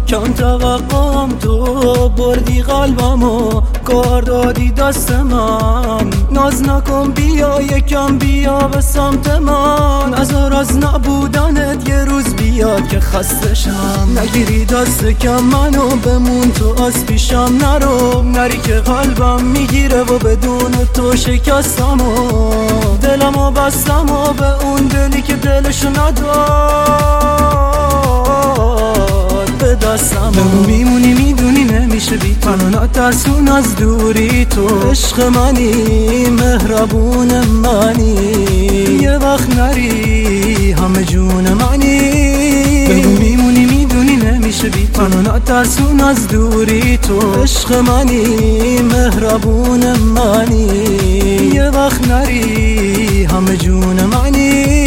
کم توقعم تو بردی قلبمو کار دادی دست من. ناز نکن بیا یکم بیا به سمت من، نذار از نبودنت یه روز بیاد که خسته شم. نگیری دست کم منو بمون تو از پیشم نرو، نری که قلبم میگیره و بدون تو شکستم و دلمو بستم و به اون دلی که دلشو نداد به دستم. بگو میمونی میدونی نمیشه بی تو، منو نترسون از دوری تو. عشق منی مهربون منی، یه وقت نری همه جون منی. بگو میمونی میدونی نمیشه بی تو، منو نترسون از دوری تو. عشق منی مهربون منی، یه وقت نری همه جون منی.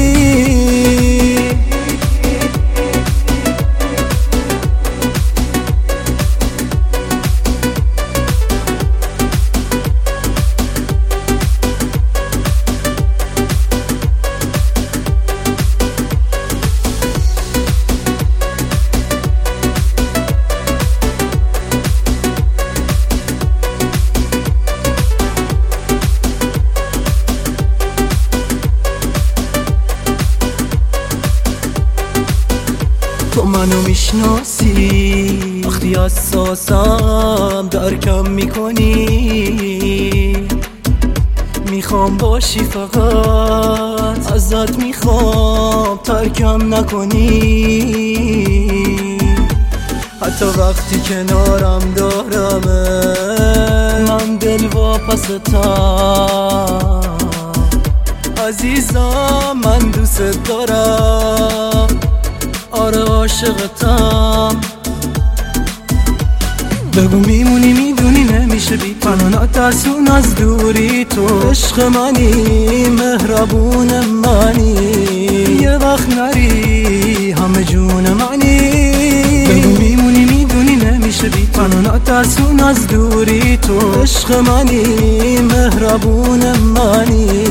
تو منو میشناسی وقتی حساسم درکم میکنی. میخوام باشی فقط ازت میخوام ترکم نکنی. حتی وقتی کنارم دارمه من دل واپستم. عزیزم من دوست دارم، آره عاشقتم. بگو میمونی میدونی نمیشه بی تو، منو نترسون از دوری تو. عشق منی مهربون منی، یه وقت نری همه جون منی. بگو میمونی میدونی نمیشه بی تو، منو نترسون از دوری تو. عشق منی مهربون منی،